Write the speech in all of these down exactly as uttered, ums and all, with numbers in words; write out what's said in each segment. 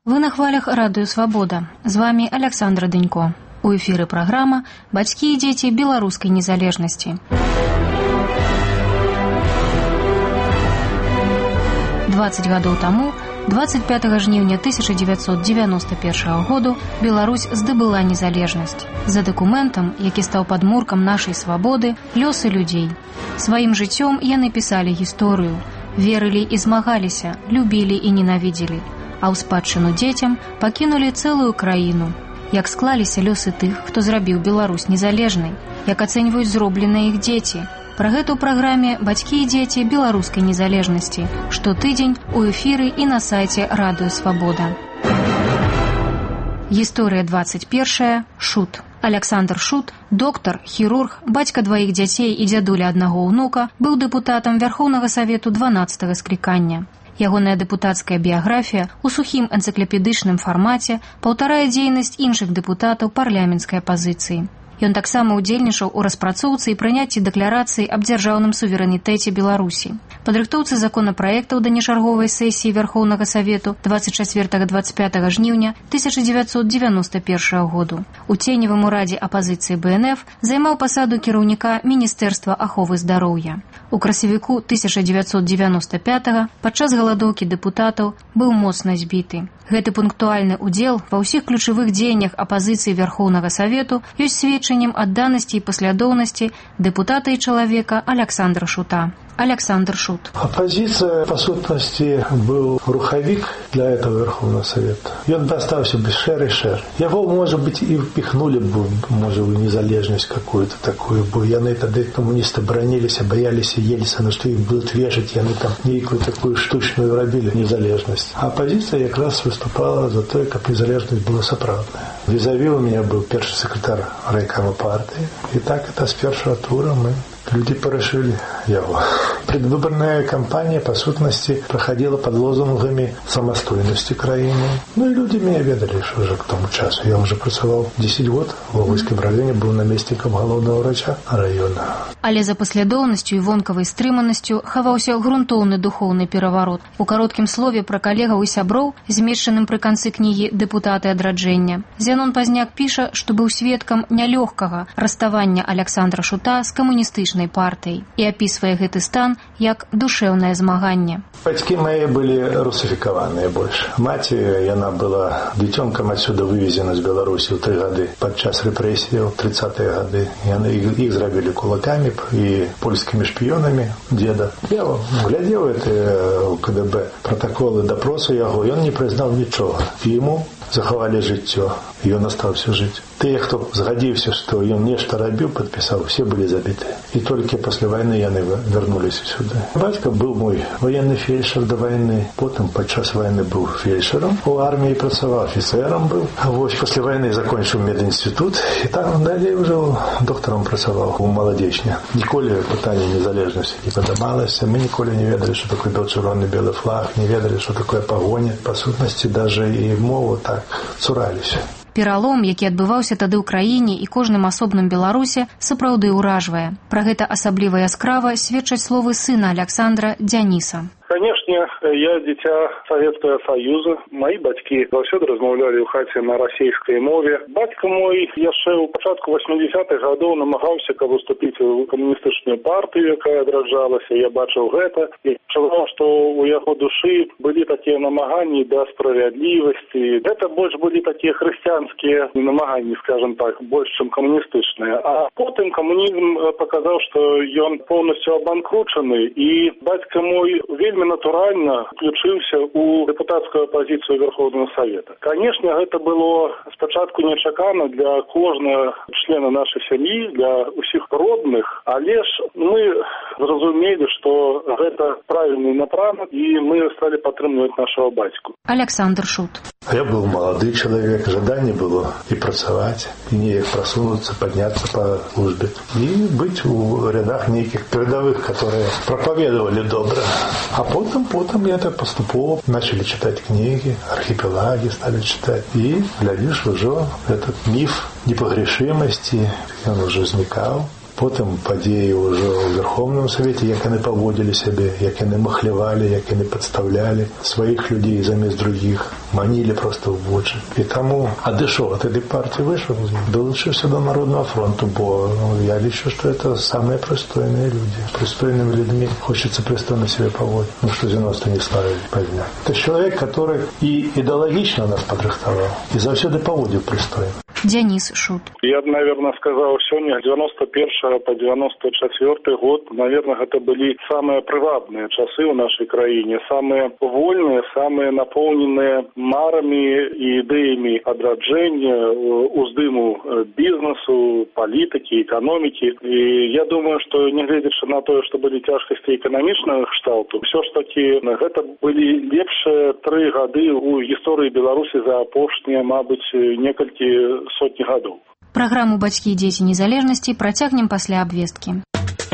Вы на хвалях радыё «Свабода». З вами Александра Дынько. У эфіры праграма «Бацькі і дзеці беларускай незалежнасці». дваццаць гадоў таму, дваццаць пятага жніўня тысяча дзевяцьсот дзевяноста першага году, Беларусь здабыла незалежнасць. За дакументам, які стаў падмуркам нашай свабоды, лёсы людзей. Сваім жыццём яны пісалі гісторыю, верылі і змагаліся, любілі і ненавідзелі. А ў спадчыну дзецям пакінулі цэлую краіну. Як склаліся лёсы тых, хто зрабіў Беларусь незалежнай, як ацэньваюць зробленыя іх дзеці. Пра гэта ў праграме «Бацькі і дзеці беларускай незалежнасці» штотыдзень у эфіры і на сайце радыё «Свабода». Гісторыя дваццаць першая. Шут. Александр Шут, доктар, хірург, бацька дваіх дзяцей і дзядуля аднаго ўнука, быў дэпутатам Вярхоўнага Савету дванаццатага склікання. Ягоная дэпутацкая біяграфія ў сухім энцыклапедычным фармаце паўтарае дзейнасць іншых дэпутатаў парламенцкай апазіцыі. Ён таксама ўдзельнічаў у распрацоўцы і прыняцці дэкларацыі аб дзяржаўным суверэнітэце Беларусі, падрыхтоўцы законапраектаў да нечарговай сесіі Вярхоўнага Савету дваццаць чацвёртага - дваццаць пятага жніўня тысяча дзевяцьсот дзевяноста першага году. У ценевым урадзе апазіцыі бэ эн эф займаў пасаду кіраўніка Міністэрства аховы здароўя. У красавіку тысяча дзевяцьсот дзевяноста пятага падчас галадоўкі дэпутатаў быў моцна збіты. Гэты пунктуальны ўдзел ва ўсіх ключавых дзеяннях апазіцыі Вярхоўнага Савету ёсць сведчаннем адданасці і паслядоўнасці дэпутата і чалавека Александра Шута. Александр Шут. Оппозиция, по сутности, был руховик для этого Верховного Совета. И он достался без шер и шер. Его, может быть, и впихнули бы, может быть, незалежность какую-то такую бы. Яны тогда коммунисты бронились, боялись и елись, на что их будут вешать. Яны там некую такую штучную робили незалежность. А оппозиция как раз выступала за то, как незалежность была соправдная. Визави у меня был первый секретарь райкома партии. И так это с первого тура мы... Люди порешили его. Предвыборная кампания, по сутности, проходила под лозунгами самостойности краины. Ну и люди меня ведали, что уже к тому часу. Я уже працаваў десять год в Ловойском районе, был наместником головного врача района. Але за паслядоўнасцю і вонкавай стрыманасцю хаваўся грунтоўны духоўны пераварот. У кароткім слове пра калегаў і сяброў, змешчаным пры канцы кнігі «Дэпутаты адраджэння», Зянон Пазняк піша, што быў сведкам нялёгкага раставання Александра Шута з камуністычнай партыяй і апісвае гэты стан як душэўнае змаганне. Бацькі мои были русификованные больше. Мать, яна была дзіцёнкам отсюда вывезена з Беларусі ў тры гады падчас рэпрэсіяў тридцатые гады. Яны іх зрабілі кулакамі і польскімі шпіёнамі деда. Я глядзеў это ка дэ бэ протоколы допросу яго, ён не прызнаў нічога. І яму захавалі жыццё, і ён астаўся жыць. Тыя, хто згадзіўся, што ён нешта рабіў, падпісаў, все былі забіты. І толькі пасля вайны яны вярнуліся сюды. Бацька быў мой военны фельдшер да вайны, потым падчас вайны быў фельдшером, у арміі працаваў, афіцерам быў. А вось пасля вайны закончыў медінстытут, і там далей уже доктором працаваў у маладзечня. Ніколі пытанне незалежнасці не падымалася, мы ніколі не ведалі, што такое чырвоны белы флаг, не ведалі, што такое пагоня. Па сутнасці, даже і мову так цураліся. Пералом, які адбываўся тады ў краіне і кожным асобным беларусе, сапраўды ўражвае. Пра гэта асабліва яскрава сведчаць словы сына Александра Дзяніса. Конечно, я дитя Советского Союза. Мои бацькі заўсёды размаўлялі ў хаце на расійскай мове. Бацька мой яшчэ ў пачатку восьмидесятых гадоў намагаўся каб уступіць у камуністычную партыю, якая адраджалася. Я бачыў гэта і чуваў, што у яго душы былі такія намаганні да справядлівасці. Гэта больш былі такія хрысціянскія намаганні, скажем так, больш чым камуністычныя. А потым камунізм паказаў, што ён поўнасцю абанкручаны, і бацька мой вельмі натуральна включыўся у дэпутацкую апозіцыю Верховного Совета. Конечно, гэта было спачатку нечакана для кожнага члена нашай сям'і, для усіх родных, але ж мы зразумелі, што гэта правільны напрамак, і мы сталі падтрымліваць нашого бацьку. Александр Шут. Я был молодой человек, жаданне было и працаваць, и неяк просунуться, подняться по службе, и быть у рядах неких передовых, которые проповедовали добро. А потом, потом я так поступово начали читать книги, архипелаги стали читать. И, глядишь, уже этот миф непогрешимости, он уже возникал. Потым падзеі ўжо ў Верховным Савеце, як яны паводзілі сябе, як яны махлявалі, як яны падстаўлялі сваіх людзей замест другіх, манілі проста ў вочы. І таму адышоў ад этой партии, выйшаў, долучыўся до Народного фронту, бо ну, я лічу, что это самые пристойные люди. Пристойными людьми хочется пристойно себя поводить. Ну что девяносто не ставили поднять. Это человек, который и идеологично нас подрыхтовал, и завсёды поводил пристойно. Денис Шут. Я бы, наверное, сказал, сегодня девяносто первый по девяносто четвёртый год, наверное, это были самые привабные часы в нашей краине, самые вольные, самые наполненные марами и идеями отраджения, уздыму бизнесу, политики, экономики. И я думаю, что не глядя на то, что были тяжкости экономичного кшталту, все ж таки это были лепшие три годы у истории Беларуси за апошние, мабуть, некалькі сотні гадоў. Праграму «Бацькі і дзеці незалежнасці» працягнем пасля абвесткі.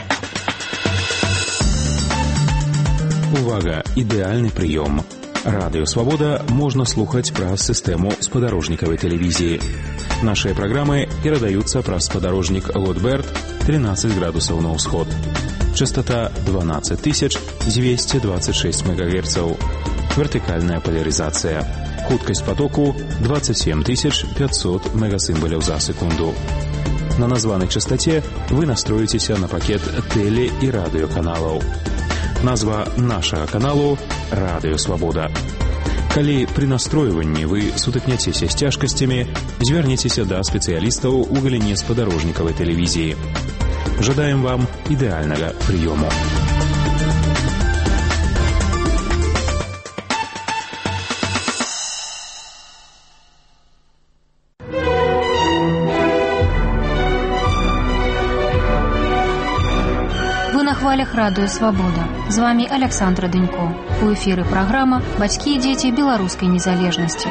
Увага! Ідэальны прыём. Радыё «Свабода» можна слухаць праз сістэму спадарожнікавай тэлевізіі. Нашыя праграмы перадаюцца праз спадарожнік Лотберт тринадцать градусаў на ўсход. Частота дванадцать тысяч двести двадцать шесть мегагерцаў. Вертыкальная поляризация. Хуткасць потоку двадцать семь тысяч пятьсот мегасимволяў за секунду. На названай частоте вы настроіцеся на пакет теле- і радыёканалаў. Назва нашага каналу «Радыё Свабода». Калі пры настройванні вы сутыкняцеся з цяжкасцямі, звярніцеся да спецыялістаў у галіне спадарожнікавай тэлевізіі. Жадаем вам ідэальнага прыёму. хвалях радыё «Свабода». З вами Александра Дынько. У эфіры праграма «Бацькі і дзеці беларускай незалежнасці».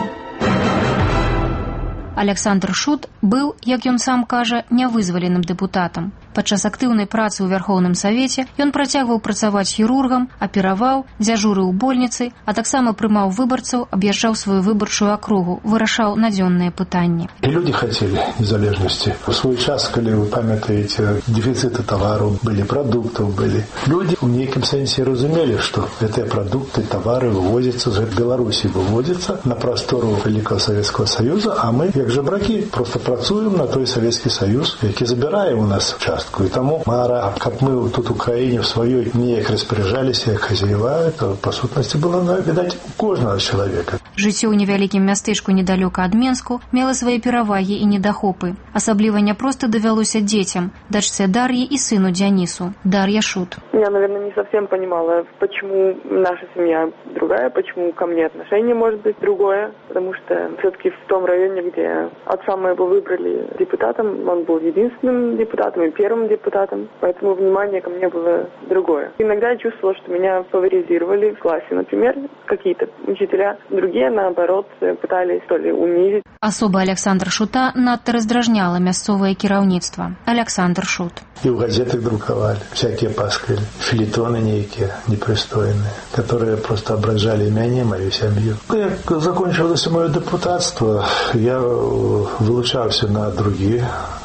Александр Шут быў, як ён сам кажа, нявызваленым дэпутатам. Падчас актыўнай працы ў Вярхоўным Савеце ён працягваў працаваць хірургам, апераваў, дзяжурыў у больніцы, а таксама прымаў выбарцаў, аб'язджаў сваю выбарчую акругу, вырашаў надзённыя пытанні. І люди хацелі незалежнасці. У свой час, калі вы памятаеце, дэфіцыты тавараў былі, прадуктаў былі. Людзі ў нейкім сэнсе разумелі, што гэтыя прадукты, тавары вывозяцца з Беларусі, вывозяцца на прастору Вялікага Савецкага Саюза, а мы, як жабракі, просто працуем на той Савецкі Саюз, які забірае у нас частку. І таму мара, каб мы тут у краіне в сваёй неяк распоряджаліся, як хазяева, то па сутнасці было, відаць, у кожнага чалавека. Жыццё ў невялікім мястэчку недалёка ад Менску мела свае перавагі і недахопы. Асабліва няпроста давялося дзецям, дачцэ Дар'і і сыну Дзянісу. Дар'я Шут. Я, наверное, не совсем понимала, почему наша семья другая, почему ко мне отношение может быть другое, потому что все-таки в том районе, где отца моего выбрали депутатом, он был единственным депутатом и первым депутатом, поэтому внимание ко мне было другое. Иногда я чувствовала, что меня фаворизировали в классе, например, какие-то учителя, другие, наоборот, пытались то ли унизить. Асоба Александра Шута надта раздражняла мясцовае кіраўніцтва. Александр Шут. И в газетах друковали всякие пасквили, филитоны некие непристойные, которые просто ображали меня и мою семью. Как закончилось мое депутатство, я вылучался на другие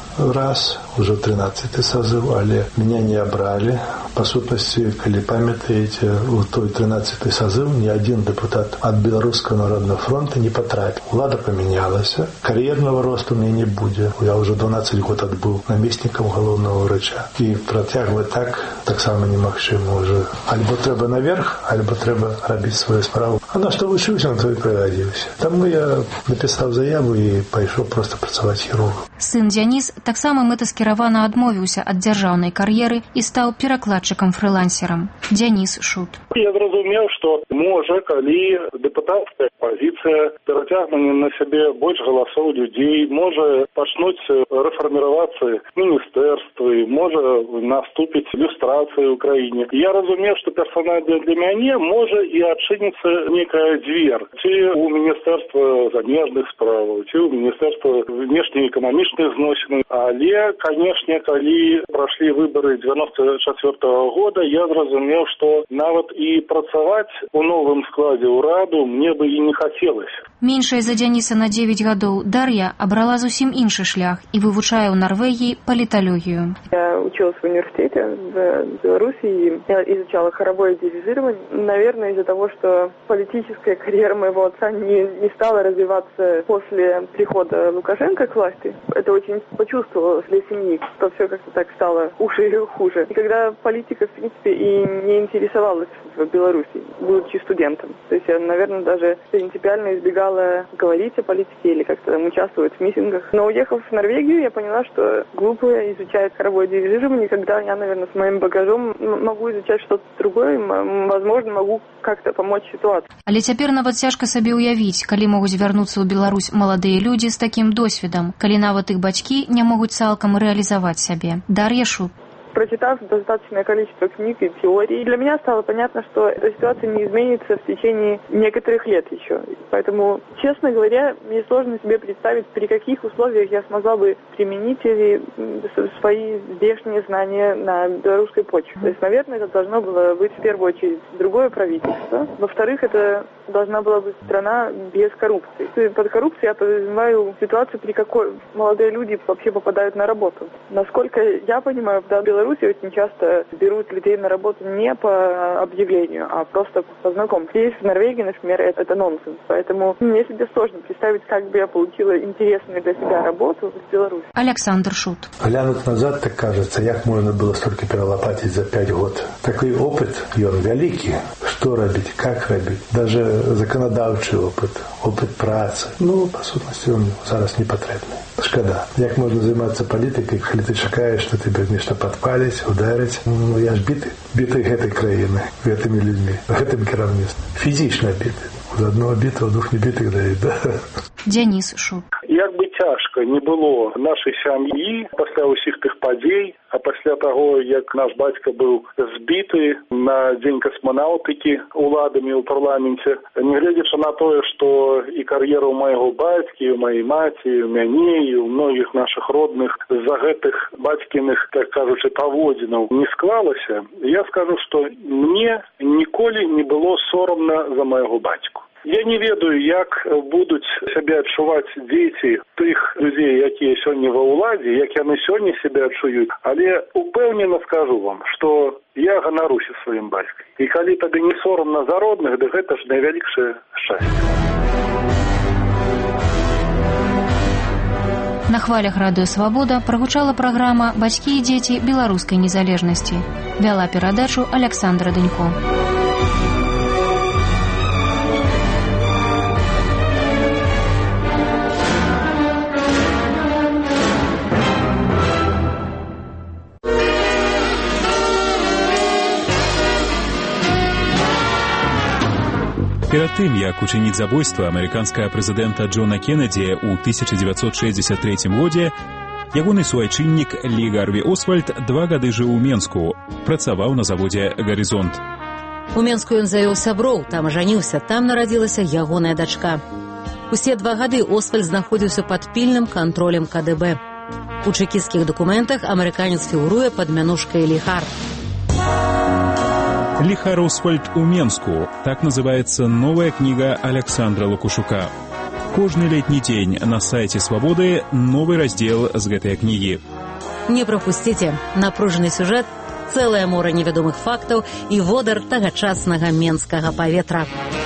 раз, уже тринадцатый созыв, але меня не обрали. По сутности, коли памятаете, у той тринадцатый созыв ни один депутат от Белорусского народного фронта не потрапил. Влада поменялась, карьерного роста у меня не будет. Я уже дванадцать год отбыл наместником головного врача. И протягивать так, так само немагчыма уже. Альбо треба наверх, альбо треба робить свою справу. А на что вучился, на то и пригодился. Тому я написал заяву и пошел просто працаваць хирургом. Сын Дзяніс таксама мэтаскіравана адмовіўся ад дзяржаўнай кар'еры і стаў перакладчыкам-фрылансерам. Дзяніс Шут. Я зразумеў, што можа, калі дэпутацкая пазіцыя перацягне на сябе больш галасоў людзей, можа пачнуць рэфарміравацца міністэрствы, можа наступіць люстрацыя ў краіне. Я разумеў, што персанальна для мяне можа і адчыніцца некая дзвер. Ці ў міністэрства замежных справаў, ці ў міністэрства внешнеэканамічных зносін. Але, канешне, калі прайшлі выбары девяносто четвёртого года, я зразумеў, што нават і працаваць у новым складзе ўраду мне бы і не хацелася. Меншая за Дзяніса на девять гадоў, Дар'я абрала зусім іншы шлях і вывучае ў Норвегии политологию. Я училась в университете в Беларуси и изучала хоровое дирижирование. Наверное, из-за того, что политическая карьера моего отца не, не стала развиваться после прихода Лукашенко к власти. Это очень почувствовалось для семьи, что все как-то так стало хуже и хуже. И когда политика, в принципе, и не интересовалась в Беларуси, будучи студентом. То есть я, наверное, даже принципиально избегала говорить о политике или как-то там участвовать в митингах. Но уехав в Норвегию, я поняла, что глупо изучать хоровое дирижирование, когда я, наверное, с моим багажом могу изучать что-то другое, возможно, могу как-то помочь ситуации. Але цяпер нават цяжка сабе ўявіць, калі могуць вярнуцца ў Беларусь маладыя людзі з такім досведам, калі нават іх бацькі не могуць цалкам рэалізаваць сябе. Дар'я Шут. Прочитав достаточное количество книг и теорий, для меня стало понятно, что эта ситуация не изменится в течение некоторых лет еще. Поэтому, честно говоря, мне сложно себе представить, при каких условиях я смогла бы применить свои здешние знания на белорусской почве. То есть, наверное, это должно было быть в первую очередь другое правительство. Во-вторых, это должна была быть страна без коррупции. Под коррупцией я подразумеваю ситуацию, при какой молодые люди вообще попадают на работу. Насколько я понимаю, в Беларуси очень часто берут людей на работу не по объявлению, а просто по знакомству. Здесь, в Норвегии, например, это, это нонсенс. Поэтому мне себе сложно представить, как бы я получила интересную для себя работу в Беларуси. Александр Шут. Глянуть назад, так кажется, як можно было столько перелопатить за пять год. Такой опыт, и он великий. Что робить, как робить. Даже законодавчий опыт, опыт працы. Ну, по сутности, он зараз не потребный. Шкода. Як можно заниматься политикой, когда ты чекаешь, что тебе нечто подпалить, ударить. Ну, я ж биты. Биты этой краины, этими людьми, этим керівництвом. Физично биты. З одного битого, двох не битих дають, да? Дзяніс Шут. Як би цяжка не было нашай сям'і пасля ўсіх тых падзей, а пасля таго, як наш бацька быў збіты на дзень касманаўтыкі уладамі ў парламенце, нягледзячы на тое, што і кар'ера ў майго бацькі, у маёй маці, у мяне і у многіх нашых родных з-за гэтых бацькіных, так кажучы, паводзінаў не склалася, я скажу, што мне ніколі не было сорамна за майго бацьку. Я не ведаю, як будуць сябе адчуваць дзеці тых людзей, якія сёння ва ўладзе, як яны сёння сябе адчуюць, але упэўнена скажу вам, што я ганаруся сваім бацькам. І калі табе не сорамна за родных, дык гэта ж найвялікшае шчасце. На хвалях радыё «Свабода» прагучала праграма «Бацькі і дзеці беларускай незалежнасці». Вяла перадачу Александра Дынько. Перад тым, як учыніць забойства амерыканскага прэзідэнта Джона Кеннеді ў тысяча дзевяцьсот шэсцьдзесят трэцім годзе, ягоны суайчыннік Лі Гарві Освальд два гады жыў у Менску, працаваў на заводзе «Гарызонт». У Менску ён завёў сяброў, там ажаніўся, там нарадзілася ягоная дачка. Усе два гады Освальд знаходзіўся пад пільным кантролем ка дэ бэ. У чэкісцкіх дакументах амерыканец фігуруе пад мянушкай Ліхар. «Лихар Освальд у Менску» – так называется новая книга Александра Лукашука. Кожны летний день на сайте «Свободы» новый раздел с гэтай книги. Не пропустите. Напружены сюжет, целое море неведомых фактаў и водар тагачаснага менскага паветра.